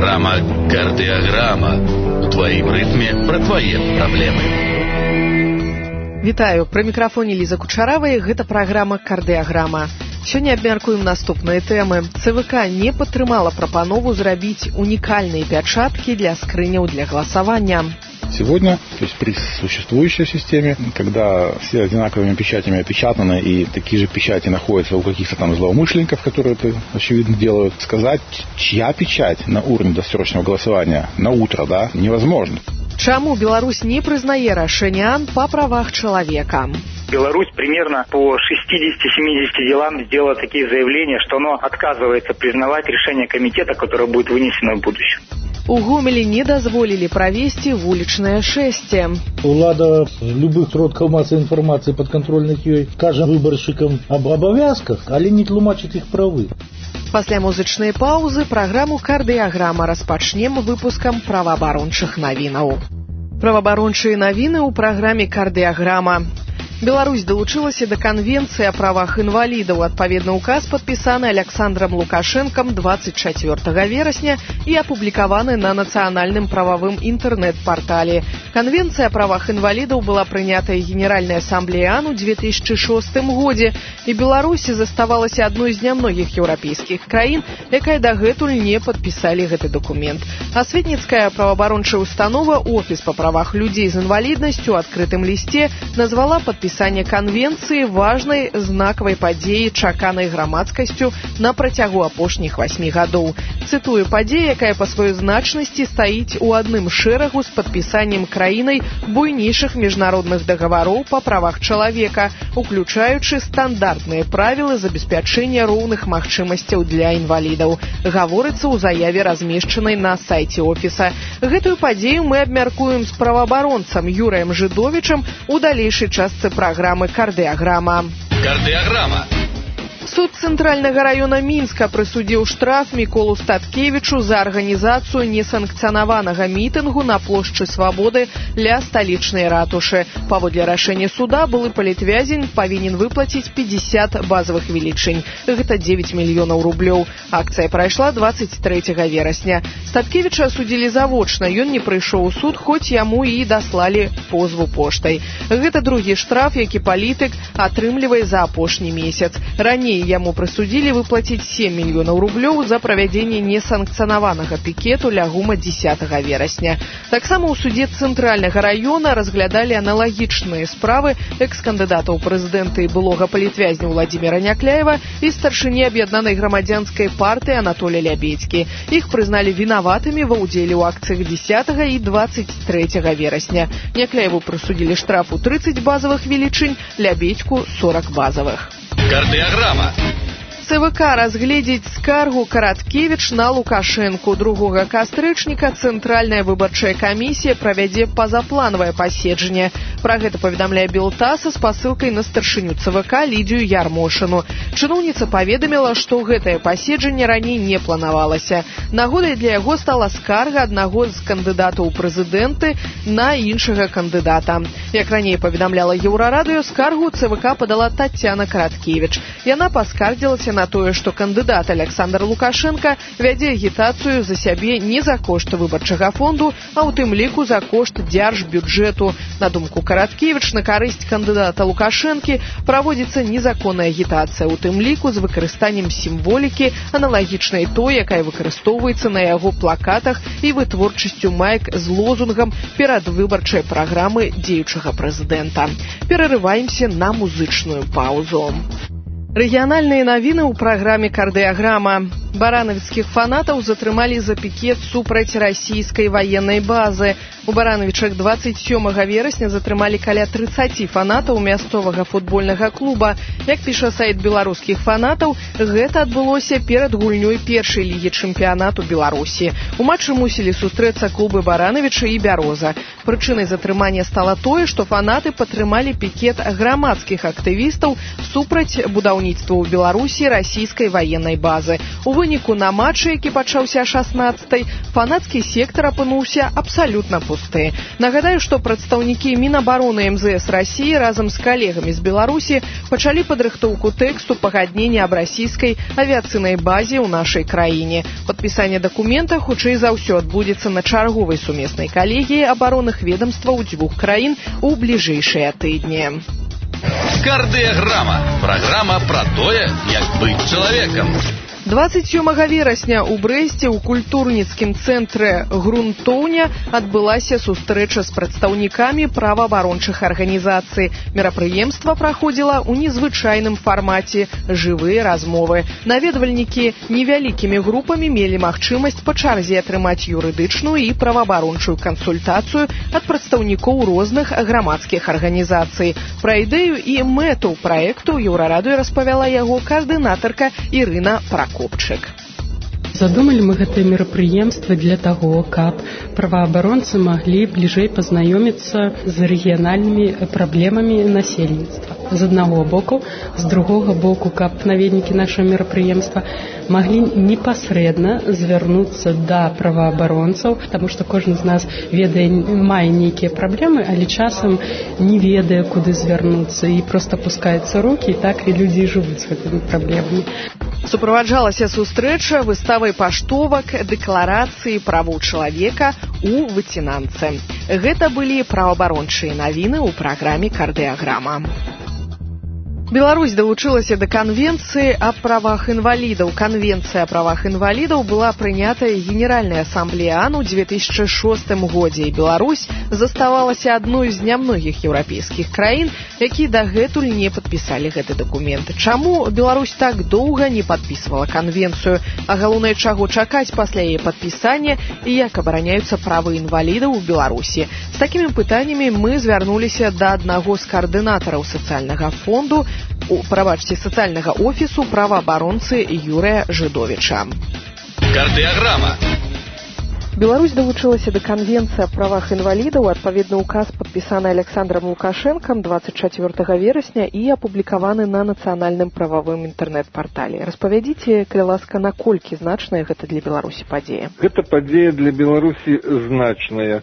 Программа «Кардиограмма» у твоім рытме пра твае праблемы. Вітаю, пры мікрафоне Ліза Кучаравая, гэта праграма «Кардиограмма». Сёння абмяркуем наступныя тэмы. ЦВК не падтрымала прапанову зрабіць унікальныя пячаткі для скрыняў для галасавання. Сегодня, то есть при существующей системе, когда все одинаковыми печатями опечатаны и такие же печати находятся у каких-то там злоумышленников, которые это, очевидно, делают, сказать, чья печать на урне досрочного голосования на утро, да, невозможно. Чаму Беларусь не прызнае рашэнне АН по правах человека? Беларусь примерно по 60-70 делам сделала такие заявления, что оно отказывается признавать решение комитета, которое будет вынесено в будущем. У Гомелі не дазволілі правесці вулічнае шэсце. Улада любых сродкаў масавай інфармацыі падкантрольных ёй кажа выбаршчыкам аб абавязках, але не тлумачыць іх правы. Пасля музычнай паўзы праграму «Кардиограмма» распачнем выпускам праваабарончых навінаў. Праваабарончыя навіны ў праграме «Кардиограмма». Беларусь далучылася да Канвенцыі о правах інвалідаў. Адпаведны указ падпісаны Александром Лукашенком 24 верасня і апублікаваны на нацыянальным прававым інтэрнэт-партале. Канвенцыя о правах інвалідаў была прынятая Генеральнай асамблеяй АН у 2006 годзе, і Беларусь заставалася адной з нямногіх еўрапейскіх краін, якая дагэтуль не падпісалі гэты дакумент. Асветніцкая праваабарончая установа «Офіс па правах людзей з інваліднасцю» у адкрытым лісце назвала падпісанне канвенцыі важнай знакавай падзеі, чаканай грамадскасцю на працягу апошніх 8 гадоў. Цытую, падзея, якая па сваёй значнасці стаіць у адным шэрагу з падпісаннем краінай буйнейшых міжнародных дагавароў па правах чалавека, уключаючы стандартныя правілы забеспячэння роўных магчымасцяў для інвалідаў. Гаворыцца ў заяве, размешчанай на сайце офіса. Гэтую падзею мы абмяркуем з праваабаронцам Юрыем Жидовичам у далейшай частцы программы «Кардиограмма». «Кардиограмма». Суд Цэнтральнага раёна Мінска прысудзіў штраф Міколу Статкевічу за арганізацыю несанкцыянаванага мітынгу на плошчы Свабоды ля сталічнай ратушы. Паводле рашэння суда былы палітвязень павінен выплаціць 50 базавых велічынь. Гэта 9 мільёнаў рублёў. Акцыя прайшла 23 верасня. Статкевіча судзілі завочна. Ён не прыйшоў у суд, хоць яму і даслалі позву поштай. Гэта другі штраф, які палітык атрымлівае за апошні месяц. Раней яму прысудзілі выплаціць 7 мільёнаў рублёў за правядзенне несанкцыянаванага пікету ля ГУМа 10 верасня. Таксама ў судзе Цэнтральнага раёна разглядалі аналагічныя справы экс-кандыдата ў прэзідэнты і былога палітвязня Владзіміра Някляева і старшыні аб'яднанай грамадзянскай партыі Анатолія Лябедзькі. Іх прызналі вінаватымі ва ўдзеле ў акцыях 10 і 23 верасня. Някляеву прысудзілі штраф у 30 базавых велічынь, Лябедзьку 40 базавых. «Кардиограмма». ЦВК разгледзіць скаргу Караткевіч на Лукашэнку. 2 кастрычніка Цэнтральная выбарчая камісія правядзе пазапланавае паседжанне. Пра гэта паведамляе Белтаса з пасылкай на старшыню ЦВК Лідзію Ярмошыну. Чыноўніца паведаміла, што гэтае паседжанне раней не планавалася. Нагодай для яго стала скарга аднаго з кандыдатаў у прэзідэнты на іншага кандыдата. Як раней паведамляла Еўрарадыё, скаргу ЦВК падала Таццяна Караткевіч. Яна паскардзілася на тое, што кандыдат Александр Лукашенко вядзе агітацыю за сябе не за кошт выбарчага фонду, а ў тым ліку за кошт дзяржбюджэту. На думку Караткевіч, на карысць кандыдата Лукашэнкі праводзіцца незаконная агітацыя, у тым ліку з выкарыстаннем сімволікі, аналагічнай той, якая выкарыстоўваецца на яго плакатах і вытворчасцю маек з лозунгам перадвыбарчай праграмы дзеючага прэзідэнта. Перарываемся на музычную паўзу. Рэгіянальныя навіны ў праграме «Кардиограмма». Баранавіцкіх фанатаў затрымалі за пікет супраць расійскай ваеннай базы. У Баранавічах 27 верасня затрымалі каля 30 фанатаў мясцовага футбольнага клуба. Як піша сайт беларускіх фанатаў, гэта адбылося перад гульнёй першай лігі чэмпіянату Беларусі. У матчы мусілі сустрэцца клубы Баранавіча і Бяроза. Прычынай затрымання стала тое, што фанаты падтрымалі пікет грамадскіх актывістаў супраць будаўніцтва ў Беларусі расійскай ваеннай базы. У выніку на матчы, які пачаўся 16-й, фанацкі сектар апынуўся абсалютна пусты. Нагадаю, што прадстаўнікі Мінабароны МЗС Расіі разам з калегамі з Беларусі пачалі падрыхтоўку тэксту пагаднення аб расійскай авіяцыйнай базе ў нашай краіне. Падпісанне дакумента хутчэй за ўсё адбудзецца на чарговай сумеснай калегіі абаронных ведомстваў дзвюх краін у бліжэйшыя тыдні. Кардыяграма. Праграма пра тое, як быць чалавекам. 27 верасня ў Брэсце ў культурніцкім цэнтры «Грунтоўня» адбылася сустрэча з прадстаўнікамі праваабарончых арганізацый. Мерапрыемства праходзіла ў незвычайным фармаце «Жывыя размовы». Наведвальнікі невялікімі групамі мелі магчымасць па чарзе атрымаць юрыдычную і праваабарончую кансультацыю ад прадстаўнікоў розных грамадскіх арганізацый. Пра ідэю і мэту праекту Еўрарадыё распавяла яго каардынатарка Ірына Пракопчык. Задумалі мы гэтае мерапрыемства для таго, каб праваабаронцы маглі бліжэй пазнаёміцца з рэгіянальнымі праблемамі насельніцтва. З аднаго боку, з другога боку, каб наведнікі нашага мерапрыемства маглі непасрэдна звярнуцца да праваабаронцаў, таму што кожны з нас ведае, мае нейкія праблемы, але часам не ведае, куды звярнуцца і проста пускаюцца рукі, і так і людзі жывуць з гэтымі праблемамі. Суправаджалася сустрэча выставай паштовак, дэкларацыі правоў чалавека у выцінанцы. Гэта былі праваабарончыя навіны ў праграме «Кардыяграма». Беларусь далучылася да канвенцыі аб правах інвалідаў. Канвенцыя аб правах інвалідаў была прынятая Генеральнай асамблеяй АН у 2006 годзе, і Беларусь заставалася адной з нямногіх еўрапейскіх краін, якія дагэтуль не падпісалі гэты дакумент. Чаму Беларусь так доўга не падпісвала канвенцыю, а галоўнае, чаго чакаць пасля яе падпісання і як абараняюцца правы інвалідаў у Беларусі? З такімі пытаннямі мы звярнуліся да аднаго з каардынатараў сацыяльнага фонду, сацыяльнага офісу праваабаронцы Юрыя Жыдовіча. Кардыяграма. Беларусь далучылася да канвенцыі аб правах інвалідаў. Адпаведны ўказ падпісаны Александром Лукашэнкам 24 верасня і апублікаваны на нацыянальным прававым інтэрнэт-партале. Распавядзіце, калі ласка, наколькі значная гэта для Беларусі падзея? Гэта падзея для Беларусі значная,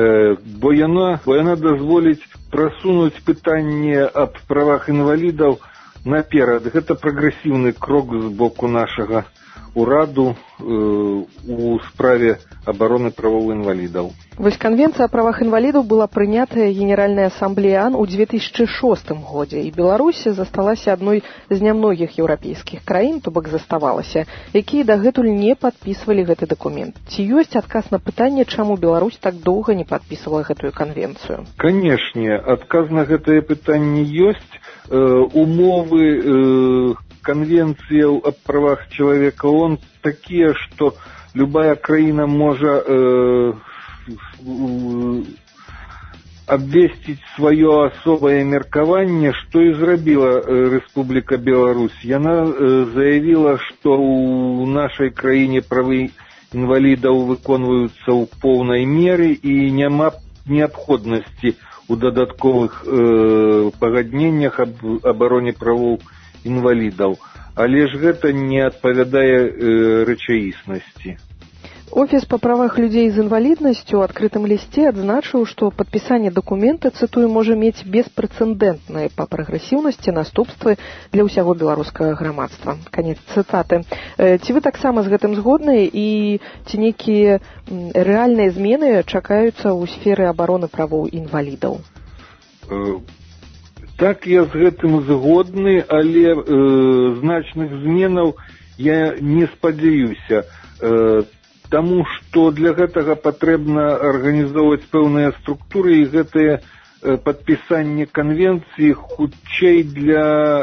бо яна дазволіць прасунуць пытанне аб правах інвалідаў наперад. Гэта прагрэсіўны крок з боку нашага ураду у справе абароны правоў інвалідаў. Вось канвенцыя о правах інвалідаў была прынятая Генеральнай асамблеяй АН у 2006 годзе, і Беларусь засталася адной з нямногіх еўрапейскіх краін, то бок заставалася, якія дагэтуль не падпісвалі гэты дакумент. Ці ёсць адказ на пытанне, чаму Беларусь так доўга не падпісвала гэтую канвенцыю? Канешне, адказ на гэтае пытанне ёсць. Умовы конвенцияў аб правах человека, он такие, что любая краіна можа абвесціць сваё асобае меркаванне, што і зрабіла Рэспубліка Беларусь. Яна заявіла, што ў нашай краіне правы інвалідаў выконваюцца ў поўнай меры і няма неабходнасці у дадатковых пагадненнях аб абароне правоў інвалідаў. Але ж гэта не адпавядае рэчаіснасці. Офіс па правах людзей з інваліднасцю ў адкрытым лісце адзначыў, што падпісанне дакумента, цытую, можа мець беспрэцэдэнтныя па прагрэсіўнасці наступствы для ўсяго беларускага грамадства. Канец цытаты. Ці вы таксама з гэтым згодны і ці нейкія рэальныя змены чакаюцца ў сферы абароны правоў інвалідаў? Так, я з гэтым згодны, але значных зменаў я не спадзяюся. Таму што для гэтага патрэбна арганізоўваць пэўныя структуры, і гэтае падпісанне канвенцыі хутчэй для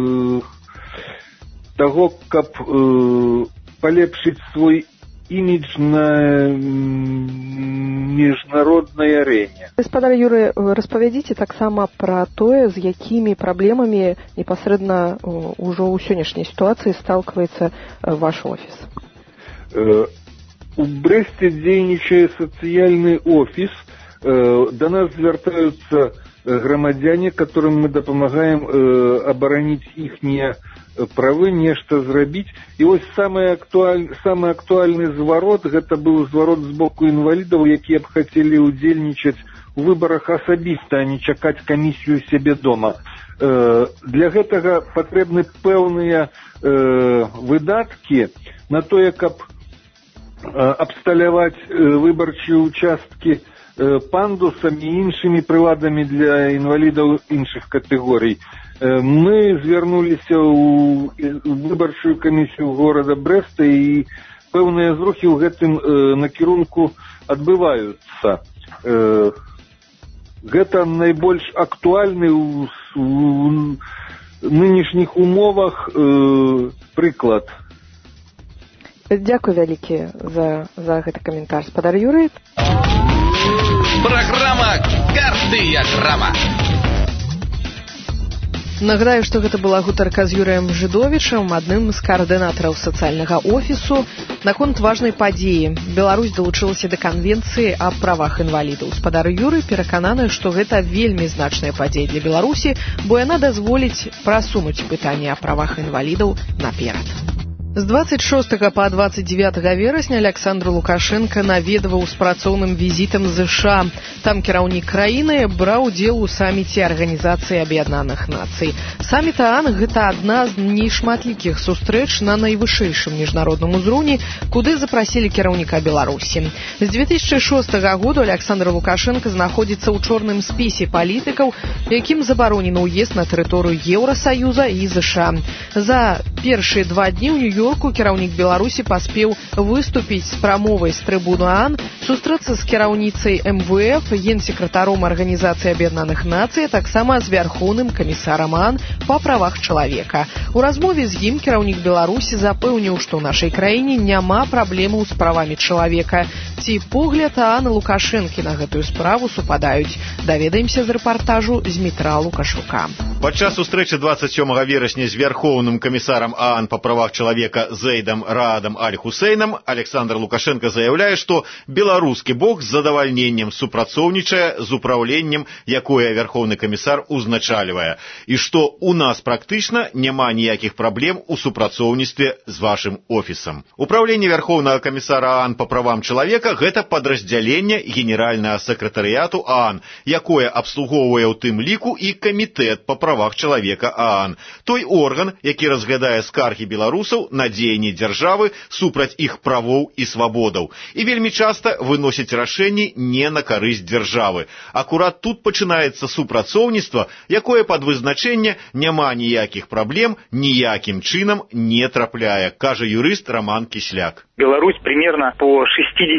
таго, каб палепшыць свой імідж на міжнароднай арэне. Гаспадар Юрый, распавядзіце таксама пра тое, з якімі праблемамі непасрэдна ўжо ў сённяшняй сітуацыі сталкваецца ваш офіс. У Брэсце дзейнічае сацыяльны офіс. До нас звяртаюцца грамадзяне, которым мы дапамагаем абараніць іхнія правы нешта зрабіць. І вось самы актуальны зварот, гэта быў зварот з боку інвалідаў, якія б хацелі ўдзельнічаць у выбарах асабіста, а не чакаць камісію сябе дома. Для гэтага патрэбны пэўныя выдаткі на тое, каб абсталяваць выбарчыя участкі пандусамі і іншымі прыладамі для інвалідаў іншых катэгорый. Мы звярнуліся ў выбарчую камісію горада Брэста, і пэўныя зрухі ў гэтым накірунку адбываюцца. Гэта найбольш актуальны ў нынешніх умовах прыклад. Дзякуй вялікі за гэты каментар, спадар Юрый. Программа «Кардыяграма». Нагадаю, што гэта была гутарка з Юрыем Жидовічам, адным з каардынатараў сацыяльнага офісу, наконт важнай падзеі. Беларусь далучылася да канвенцыі аб правах інвалідаў. Спадар Юрый перакананы, што гэта вельмі значная падзея для Беларусі, бо яна дазволіць прасунуць пытанне аб правах інвалідаў наперад. З 26 па 29 верасня Александр Лукашенко наведваў з працоўным візітам ЗША. Там кіраўнік краіны браў удзел у саміце Арганізацыі Аб'яднаных Нацый. Саміт ААН – гэта адна з нешматлікіх сустрэч на найвышэйшым міжнародным узроўні, куды запрасілі кіраўніка Беларусі. З 2006 году Александр Лукашенко знаходзіцца ў чорным спісе палітыкаў, якім забаронены ўезд на тэрыторыю Еўрасаюза і ЗША. За першыя 2 дні ў Нью-Йорку кіраўнік Беларусі паспеў выступіць з прамовай з трыбуны ААН, сустрэцца з кіраўніцай МВФ, генсекратаром Арганізацыі Аб'яднаных Нацый, таксама з вярхоўным камісарам ААН па правах чалавека. У размове з ім кіраўнік Беларусі запэўніў, што ў нашай краіне няма праблемаў з правамі чалавека. Ці погляд ААН і Лукашэнкі на гэтую справу супадаюць? Даведаемся з рэпартажу Змітра Лукашука. Падчас сустрэчы 27 верасня з вярхоўным камісарам ААН па правах чалавека Зейдам Раадам Аль-Хусейнам Александр Лукашенко заяўляе, што беларускі бок з задавальненнем супрацоўнічае з упраўленнем, якое вярхоўны камісар узначальвае, і што у нас практычна няма ніякіх праблем у супрацоўніцтве з вашым офісам. Упраўленне вярхоўнага камісара ААН па правам чалавека – гэта падраздзяленне генеральнага сакратарыяту ААН, якое абслугоўвае ў тым ліку і камітэт па правах чалавека ААН, той орган, які разглядае скаргі беларусаў на дзеянні дзяржавы супраць іх правоў і свабодаў, і вельмі часта выносіць рашэнні не на карысць дзяржавы. Акурат тут пачынаецца супрацоўніцтва, якое пад вызначэнне няма ніякіх праблем, ніякім чынам не трапляе, кажа юрыст Роман Кисляк. Беларусь примерно по 60-70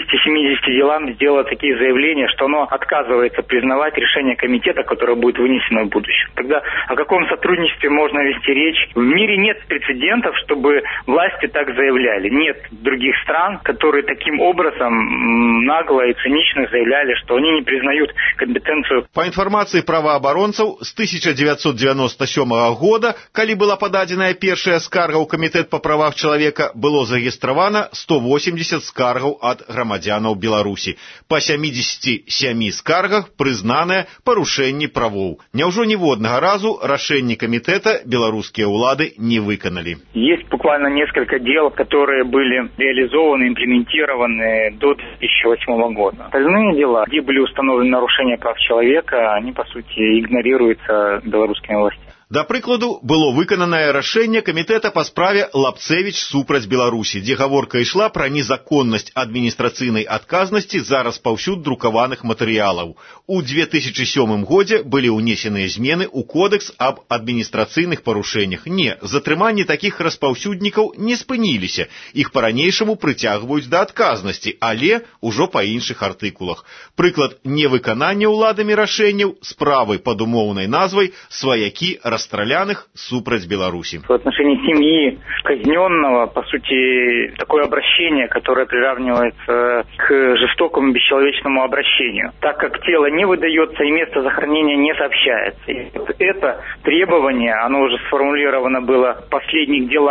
делам сделала такие заявления, что оно отказывается признавать решение комитета, которое будет вынесено в будущем. Тогда о каком сотрудничестве можно вести речь? В мире нет прецедентов, чтобы власти так заявляли. Нет других стран, которые таким образом нагло и цинично заявляли, что они не признают компетенцию. По информации правоабаронцаў, з 1997 года, калі была пададзеная першая скарга ў камітэт па правах чалавека, было зарэгістравана 180 скаргаў ад грамадзянаў Беларусі. Па 77 скаргах прызнаныя парушэнні правоў. Няўжо ніводнага разу рашэнні камітэта беларускія ўлады не выканалі? Есть буквально несколько дел, которые были реализованы, имплементированы до 2008 года. Остальные дела, где были установлены нарушения прав человека, они, по сути, игнорируются белорусскими властями. Да прыкладу, было выкананае рашэнне камітэта па справе Лапцевіч супраць Беларусі, дзе гаворка ішла пра незаконнасць адміністрацыйнай адказнасці за распаўсюд друкаваных матэрыялаў. У 2007 годзе былі ўнесеныя змены ў кодекс аб адміністрацыйных парушэннях. Не, затрыманні такіх распаўсюднікаў не спыніліся. Іх па-ранейшаму прыцягваюць да адказнасці, але ўжо па іншых артыкулах. Прыклад невыканання ўладамі рашэнняў справы пад умоўнай назвай «Сваякі расстраляных супраць Беларуси». В отношении семьи казненного, по сути, такое обращение, которое приравнивается к жестокому бесчеловечному обращению, так как тело не выдается и место захоронения не сообщается. И это требование, оно уже сформулировано было в последних делах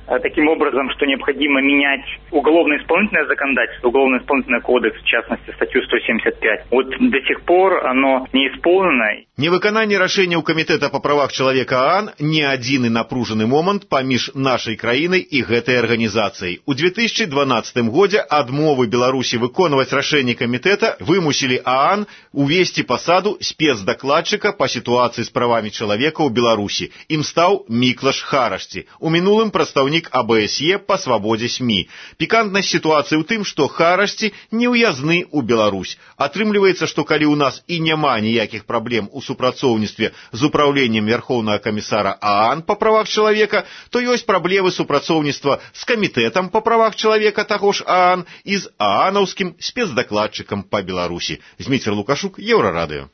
таким образом, что необходимо менять уголовно-исполнительное законодательство, уголовно-исполнительный кодекс, в частности, статью 175. Вот до сих пор оно не исполнено. Невыканание рашэнняў Камітэта па правах чалавека ААН не адзіны напружаны момант паміж нашай краінай і гэтай арганізацыяй. У 2012 годзе адмовы Беларусі выконваць рашэнні камітэта вымусілі ААН увесці пасаду спецдакладчыка па сітуацыі з правамі чалавека ў Беларусі. Ім стаў Міклаш Харашці, у мінулым прадстаўнік АБСЕ па свабодзе СМІ. Пікантнасць сітуацыі ў тым, што Харашці не ўязны ў Беларусь. Атрымліваецца, што калі ў нас і няма ніякіх праблем у супрацоўніцтве з упраўленнем Верхоўнага камісара ААН па правах чалавека, то ёсць праблемы супрацоўніцтва з камітэтам па правах чалавека таго ж ААН і з аанаўскім спецдакладчыкам па Беларусі. Зміцер Лукашук, Еўрарадыё.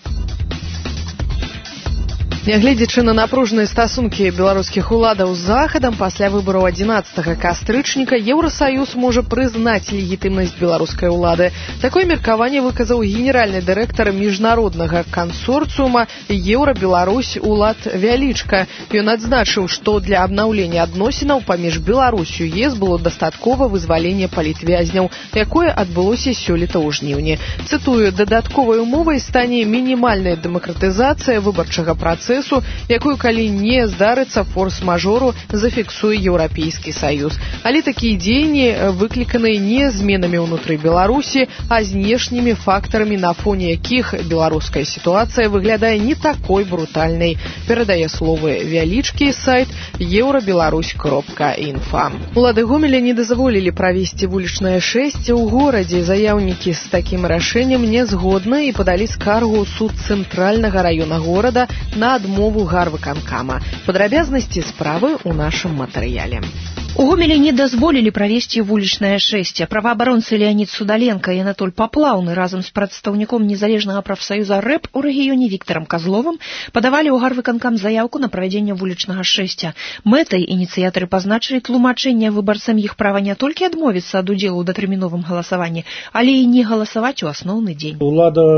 Нягледзячы на напружаныя стасункі беларускіх уладаў з захадам, пасля выбараў 11 кастрычніка Еўрасаюз можа прызнаць легітымнасць беларускай улады. Такое меркаванне выказаў генеральны дырэктар міжнароднага кансорцыума Еўра-Беларусь Улад Вялічка. Ён адзначыў, што для абнаўлення адносінаў паміж Беларусю і ЕС было дастаткова вызвалення палітвязняў, якое адбылося сёлета ў жніўні. Цытую, дадатковай умовай стане мінімальная дэмакратызацыя выбарчага працэсу, якую калі не здарыцца форс-мажору, зафіксуе Еўрапейскі саюз. Але такія дзеянні выкліканы не зменамі ўнутры Беларусі, а знешнімі фактарамі, на фоне якіх беларуская сітуацыя выглядае не такой брутальнай. Перадае словы Вялічкі сайт еўрабеларусь.інфа. Улады Гомеля не дазволілі правесці вулічнае шэсце ў горадзе. Заяўнікі з такім рашэннем не згодны і падалі скаргу ў суд цэнтральнага раёна горада на адмову гарвыканкама. Падрабязнасці справы ў нашым матэрыяле. У Гомелі не дазволілі правесці вулічнае шэсце. Праваабаронцы Леонид Судаленко і Анатоль Паплаўны разам з прадстаўніком незалежнага прафсаюза РЭП у рэгіёне Віктарам Казловым падавалі ў гарвыканкам заяўку на правядзенне вулічнага шэсця. Мэтай ініцыятары пазначылі тлумачэнне выбарцам іх права не толькі адмовіцца ад удзелу ў датэрміновым галасаванні, але і не галасаваць у асноўны дзень. Улада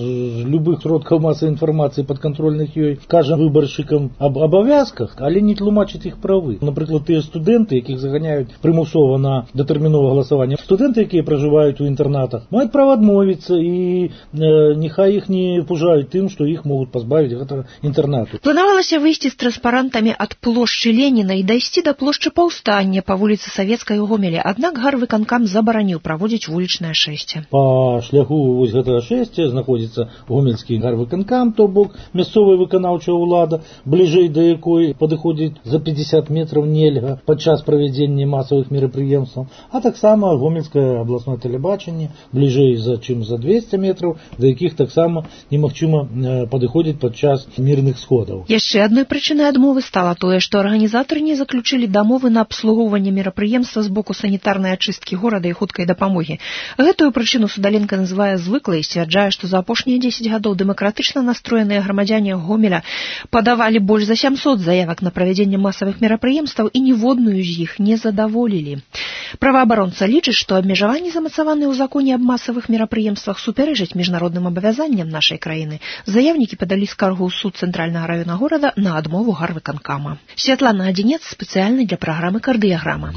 з любых сродкаў масавай інфармацыі падкантрольных ёй кажа выбаршчыкам аб абавязках, але не тлумачыць іх правы. Напрыклад, тыя студэнты, якіх заганяюць прымусова на датэрміновае галасаванне. Студэнты, якія пражываюць у інтэрнатах, маюць права адмовіцца, і няхай іх не пужаюць тым, што іх могуць пазбавіць гэтага інтэрнату. Планавалася выйсці з транспарантамі ад плошчы Леніна і дайсці да плошчы Паўстання па вуліцы Савецкай у Гомелі, аднак гарвыканкам забараніў праводзіць вулічнае шэсце. Па шляху вось гэтага шэсця знаходзіцца гомельскі гарвыканкам, то бок мясцовая выканаўчая ўлада, бліжэй да якой падыходзіць за 50 метраў нельга падчас правядзення масавых мерапрыемстваў, а таксама гомельскае абласное тэлебачанне, бліжэй чым за 200 метраў, да якіх таксама немагчыма падыходзіць падчас мірных сходаў. Яшчэ адной прычынай адмовы стала тое, што арганізатары не заключылі дамовы на абслугоўванне мерапрыемства з боку санітарнай ачысткі горада і хуткай дапамогі. Гэтую прычыну Судаленко называе звыклай і сцвярджае, што за апошнія 10 гадоў дэмакратычна настроеныя грамадзяне Гомеля падавалі больш за 700 заявак на правядзенне масавых мерапрыемстваў і ніводную з іх не задаволілі. Праваабаронца лічыць, што абмежаванні, замацаваныя ў законе аб масавых мерапрыемствах, супярэчаць міжнародным абавязанням нашай краіны. Заяўнікі падалі скаргу ў суд цэнтральнага раёна горада на адмову гарвыканкама. Святлана Адзінец, спецыяльна для праграмы «Кардыяграма».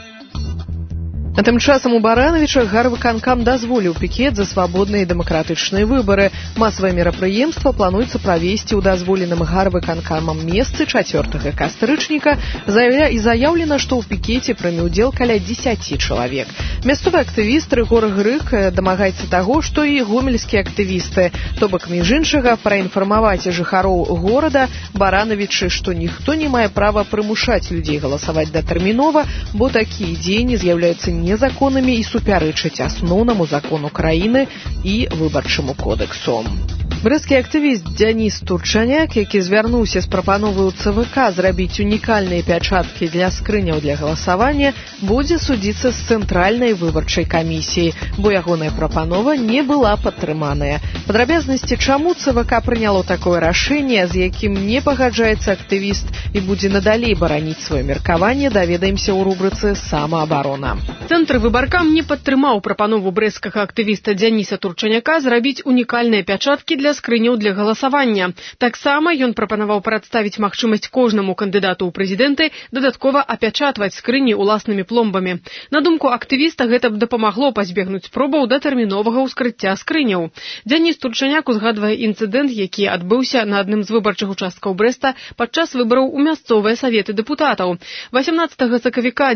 А тым часам у Барановічах гарвыканкам дазволіў пікет за свабодныя і дэмакратычныя выбары. Масавае мерапрыемства плануецца правесці ў дазволеным гарвыканкамам месцы 4 кастрычніка. Заяўлена, што ў пікеце прыме ўдзел каля 10 чалавек. Мясцовы актывіст Рыгор Грык дамагаецца таго, што і гомельскія актывісты. То бок, між іншага, праінфармаваць жыхароў горада Барановічы, што ніхто не мае права прымушаць людзей галасаваць датэрмінова, бо такія дзеянні з'яўляюцца незаконнымі і супярэчаць асноўнаму закону краіны і выбарчаму кодэксу. Брэсцкі актывіст Дзяніс Турчаняк, які звярнуўся з прапановай у ЦВК зрабіць унікальныя пячаткі для скрыняў для галасавання, будзе судзіцца з цэнтральнай выбарчай камісіяй, бо ягоная прапанова не была падтрыманая. Падрабязнасці, чаму ЦВК прыняло такое рашэнне, з якім не пагаджаецца актывіст і будзе надалей бараніць сваё меркаванне, даведаемся ў рубрыцы «Самаабарона». Цэнтр выбаркам не падтрымаў прапанову брэсцкага актывіста Дзяніса Турчаняка зрабіць унікальныя пячаткі для да скрыняў для галасавання. Таксама ён прапанаваў прадставіць магчымасць кожнаму кандыдату ў прэзідэнты дадаткова апячатваць скрыні ўласнымі пломбамі. На думку актывіста, гэта б дапамагло пазбегнуць спробаў датэрміновага ўскрыцця скрыняў. Дзяніс Турчаняк узгадвае інцыдэнт, які адбыўся на адным з выбарчых участкаў Брэста падчас выбараў у мясцовыя саветы дэпутатаў. 18 сакавіка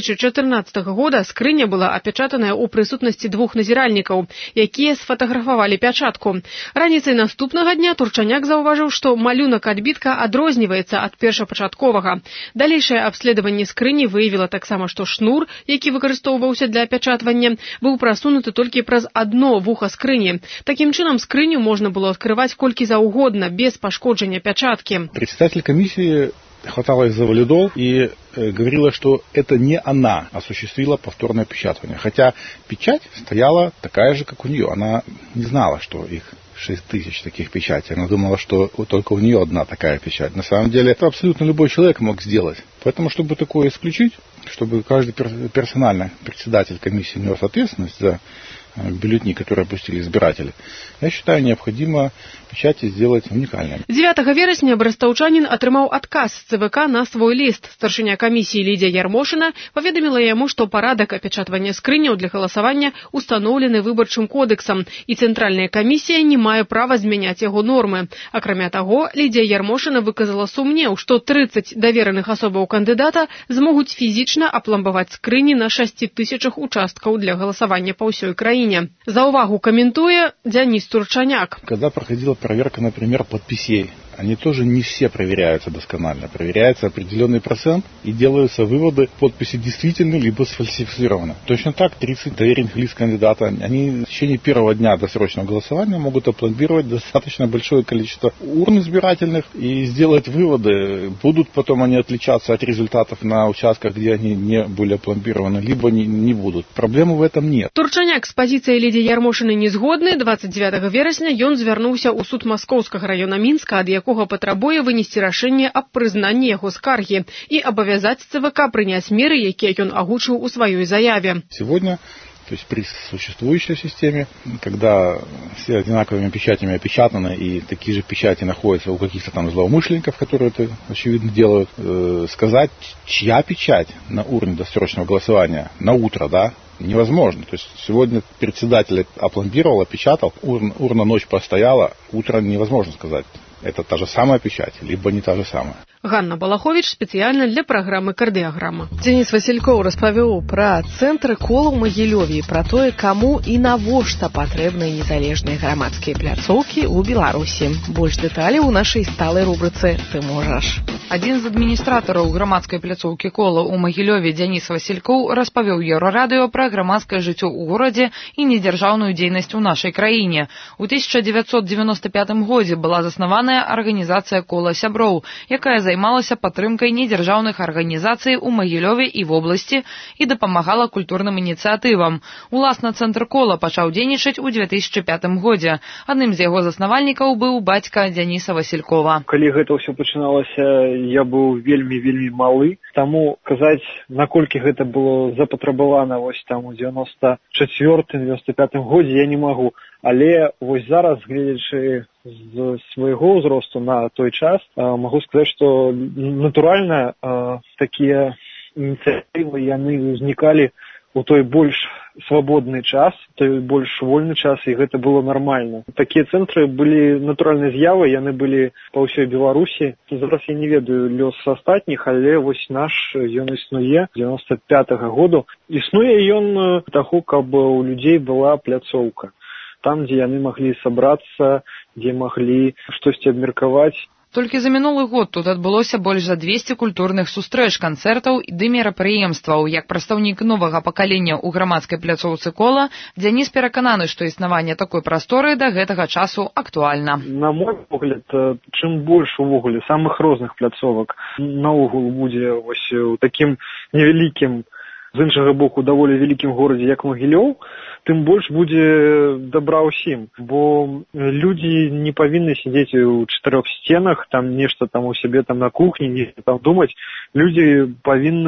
2014 года скрыня была апячатаная ў прысутнасці двух назіральнікаў, якія сфатаграфавалі пячатку. Раніцай наступнага дня Турчаняк заўважыў, што малюнак адбітка адрозніваецца ад першапачатковага. Далейшае абследаванне скрыні выявіла таксама, што шнур, які выкарыстоўваўся для апячатвання, быў прасунуты толькі праз одно вуха скрыні. Такім чынам скрыню можна было открывать колькі заўгодна, без пашкодження пячатки. Председатель комиссии хваталась за валидол и говорила, что это не она осуществила повторное печатание. Хотя печать стояла такая же, как у нее. Она не знала, что их 6000 таких печатей. Она думала, что только у нее одна такая печать. На самом деле это абсолютно любой человек мог сделать. Поэтому, чтобы такое исключить, чтобы каждый персонально председатель комиссии нес ответственность за бюллетени, которые опустили избиратели, я считаю, необходимо печати сделать уникальными. 9 верасня брэстаўчанін атрымаў адказ з ЦВК на свой ліст. Старшыня камісіі Лідія Ярмошына паведаміла яму, што парадак апячатвання скрыняў для галасавання устаноўлены выбарчым кодэксам, і цэнтральная камісія не мае права змяняць яго нормы. Акрамя таго, Лідія Ярмошына выказала сумнеў, што 30 давераных асобаў кандыдата змогуць фізічна апламбаваць скрыні на 6000 участкаў для галасавання па ўсёй краіне. За увагу комментуя Дзяніс Турчаняк. Когда проходила проверка, например, подписей, они тоже не все проверяются досконально. Проверяется определенный процент и делаются выводы, подписи действительны либо сфальсифицированы. Точно так 30 доверенных лиц кандидата, они в течение первого дня досрочного голосования могут опломбировать достаточно большое количество урн избирательных и сделать выводы. Будут потом они отличаться от результатов на участках, где они не были опломбированы, либо не будут. Проблемы в этом нет. Турчаняк з пазіцыяй Лідіі Ярмошыны не згодны. 29 верасня ён звярнуўся ў суд Маскоўскага раёна Мінска, ад якога патрабуе вынесці рашэнне аб прызнанні яго скаргі і абавязаць ЦВК прыняць меры, якія ён агучыў у сваёй заяве. Сегодня, то есть при существующей системе, когда все одинаковыми печатями опечатаны и такие же печати находятся у каких-то там злоумышленников, которые это, очевидно, делают, сказать, чья печать на урне досрочного голосования на утро, да, невозможно. То есть сегодня председатель опломбировал, опечатал, урна ночь постояла, утром невозможно сказать. Это та же самая печать, либо не та же самая. Ганна Балахович спецыяльна для праграмы «Кардыаграма». Дзяніс Васількоў распавёў пра цэнтры кола ў Магілёве, пра тое, каму і навошта патрэбныя незалежныя грамадскія пляцоўкі ў Беларусі. Больш дэталяў у нашай сталай рубрыцы «Ты можаш». Адзін з адміністратараў грамадскай пляцоўкі кола ў Магілёве Дзяніс Васількоў распавёў Еўрарадыё пра грамадскае жыццё ў горадзе і недзяржаўную дзейнасць у нашай краіне. У 1995 годзе была заснаваная арганізацыя «Кола сяброў», якая займалася падтрымкай недзяржаўных арганізацый у Магілёве і вобласці і дапамагала культурным ініцыятывам. Уласна цэнтр кола пачаў дзейнічаць у 2005 годзе. Адным з яго заснавальнікаў быў бацька Дзяніса Васількова. Калі гэта ўсё пачыналася, я быў вельмі малы, таму казаць, наколькі гэта было запатрабавана вось там у 94-95 годзе я не магу. Але вось зараз, гледзячы з свайго ўзросту на той час, магу сказаць, што натуральна такія ініцыятывы яны ўзнікалі у той больш свабодны час, той больш вольны час, і гэта было нармальна. Такія цэнтры былі натуральнай з'явай, яны былі па ўсёй Беларусі. Зараз я не ведаю лёс астатніх, але вось наш ён існуе 95-го году. Існуе ён таго, каб у людзей была пляцоўка. Там, дзе яны маглі сабрацца, дзе маглі штосьці абмеркаваць. Толькі за мінулы год тут адбылося больш за 200 культурных сустрэч, канцэртаў ды мерапрыемстваў. Як прадстаўнік новага пакалення ў грамадскай пляцоўцы кола, Дзяніс перакананы, што існаванне такой прасторы да гэтага часу актуальна. На мой погляд, чым больш увогуле самых розных пляцовак наогул будзе вось у такім невялікім, з іншага боку, даволі вялікім горадзе, як Магілёў, тым больш будзе дабра ўсім, бо людзі не павінны сядзець у 4 сценах, там нешта там у сябе там на кухні, нешта там думаць. Людзі павінны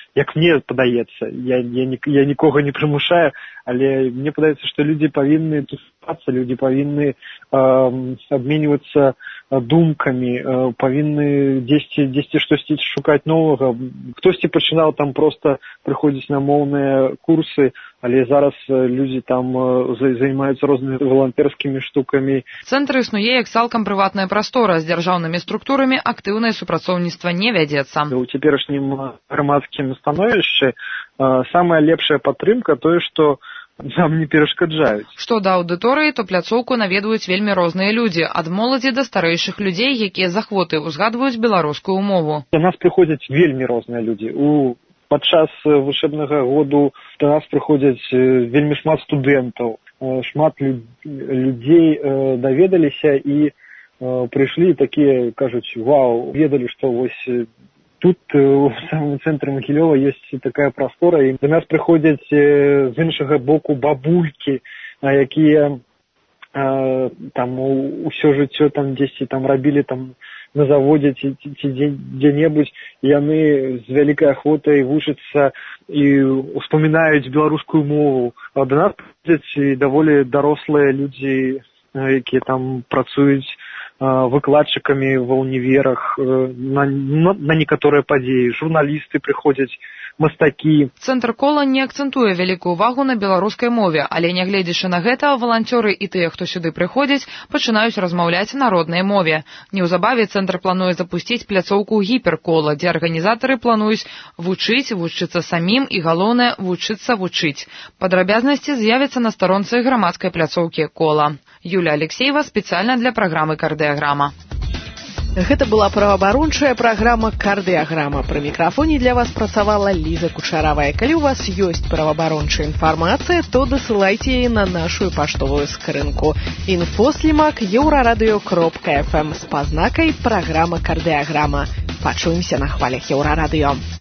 як мне падаецца, я нікога не прымушаю, але мне падаецца, што людзі павінны тусавацца, людзі павінны абменьвацца думкамі, павінны дзесьці штосьці шукаць новага. Хтосьці пачынаў там проста прыходзіць на моўныя курсы, але зараз людзі там займаюцца рознымі валантэрскімі штукамі. Цэнтр існуе як цалкам прыватная прастора, з дзяржаўнымі структурамі актыўнае супрацоўніцтва не вядзецца. У цяперашнім грамадскім становішчы самая лепшая падтрымка тое, што нам не перашкаджаюць. Што да аўдыторыі, то пляцоўку наведваюць вельмі розныя людзі, ад моладзі да старэйшых людзей, якія з ахвоты ўзгадваюць беларускую мову. Да нас прыходзяць вельмі розныя людзі. Падчас вучэбнага году да нас прыходзяць вельмі шмат студэнтаў, шмат людзей даведаліся і прыйшлі такія, кажуць, вау, ведалі, што вось тут у самым цэнтры Магілёва ёсць такая прастора, і да нас прыходзяць з іншага боку бабулькі, якія там усё жыццё там дзесьці там рабілі там на заводзе ці дзе-небудзь, яны з вялікай ахвотай вучацца і успамінаюць беларускую мову. А да нас прыходзяць і даволі дарослыя людзі, якія там працуюць выкладчыкамі ва ўніверах на некаторыя падзеі, журналісты прыходзяць, мастакі. Цэнтр кола не акцэнтуе вялікую увагу на беларускай мове, але нягледзячы на гэта, валанцёры і тыя, хто сюды прыходзяць, пачынаюць размаўляць на роднай мове. Неўзабаве цэнтр плануе запусціць пляцоўку гіперкола, дзе арганізатары плануюць вучыцца самім і, галоўнае, вучыцца вучыць. Падрабязнасці з'явяцца на старонцы грамадскай пляцоўкі кола. Юлія Алексеева спецыяльна для праграмы «Кардыаграма». Гэта была праваабарончая праграма «Кардыаграма». Пры мікрафоне для вас працавала Ліза Кучаравая. Калі у вас ёсць праваабарончая інфармацыя, то дасылайце яе на нашу паштовую скрынку info@euraradio.fm з пазнакай «Праграма Кардыаграма». Пачуемся на хвалях Еўрарадыё.